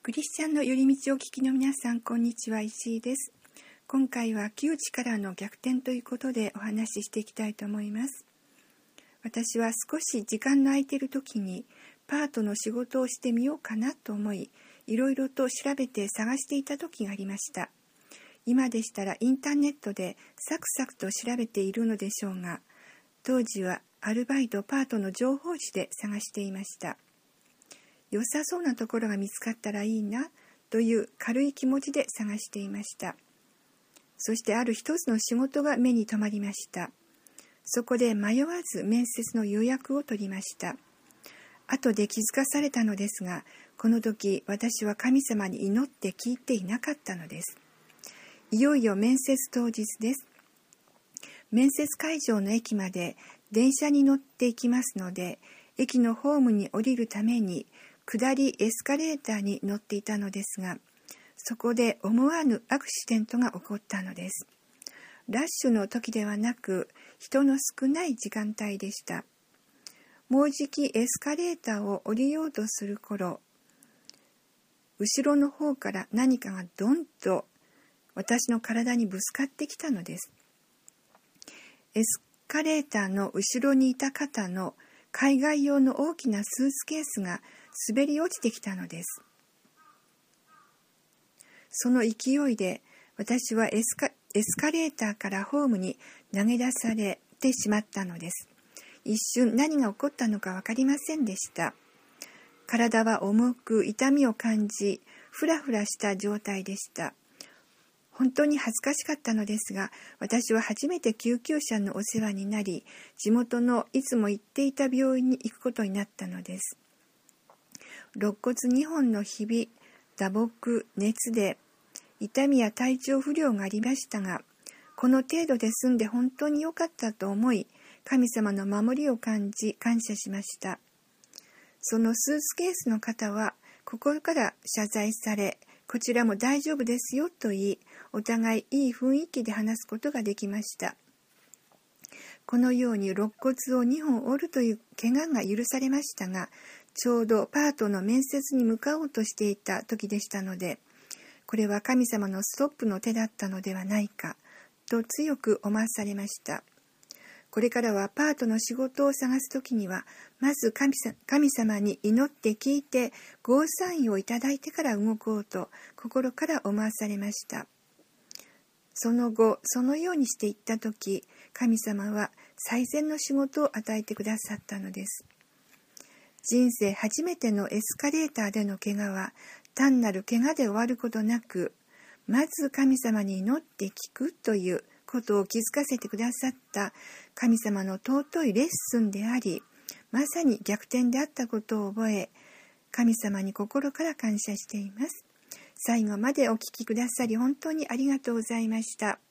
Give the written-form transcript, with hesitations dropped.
クリスチャンの寄り道を聞きの皆さん、こんにちは。石井です。今回は窮地からの逆転ということでお話ししていきたいと思います。私は少し時間の空いている時にパートの仕事をしてみようかなと思い、いろいろと調べて探していた時がありました。今でしたらインターネットでサクサクと調べているのでしょうが、当時はアルバイトパートの情報誌で探していました。良さそうなところが見つかったらいいなという軽い気持ちで探していました。そしてある一つの仕事が目に留まりました。そこで迷わず面接の予約を取りました。後で気づかされたのですが、この時私は神様に祈って聞いていなかったのです。いよいよ面接当日です。面接会場の駅まで電車に乗っていきますので、駅のホームに降りるために下りエスカレーターに乗っていたのですが、そこで思わぬアクシデントが起こったのです。ラッシュの時ではなく、人の少ない時間帯でした。もうじきエスカレーターを降りようとする頃、後ろの方から何かがドンと私の体にぶつかってきたのです。エスカレーターの後ろにいた方の海外用の大きなスーツケースが滑り落ちてきたのです。その勢いで私はエスカレーターからホームに投げ出されてしまったのです。一瞬何が起こったのか分かりませんでした。体は重く痛みを感じ、ふらふらした状態でした。本当に恥ずかしかったのですが、私は初めて救急車のお世話になり、地元のいつも行っていた病院に行くことになったのです。肋骨2本のひび、打撲、熱で、痛みや体調不良がありましたが、この程度で済んで本当に良かったと思い、神様の守りを感じ、感謝しました。そのスーツケースの方は、心から謝罪され、こちらも大丈夫ですよと言い、お互いいい雰囲気で話すことができました。このように肋骨を2本折るという怪我が許されましたが、ちょうどパートの面接に向かおうとしていた時でしたので、これは神様のストップの手だったのではないか、と強く思わされました。これからはパートの仕事を探すときには、まず神様に祈って聞いて、ゴーサインをいただいてから動こうと、心から思わされました。その後、そのようにしていったとき、神様は最善の仕事を与えてくださったのです。人生初めてのエスカレーターでの怪我は、単なる怪我で終わることなく、まず神様に祈って聞くということを気づかせてくださった神様の尊いレッスンであり、まさに逆転であったことを覚え、神様に心から感謝しています。最後までお聞きくださり本当にありがとうございました。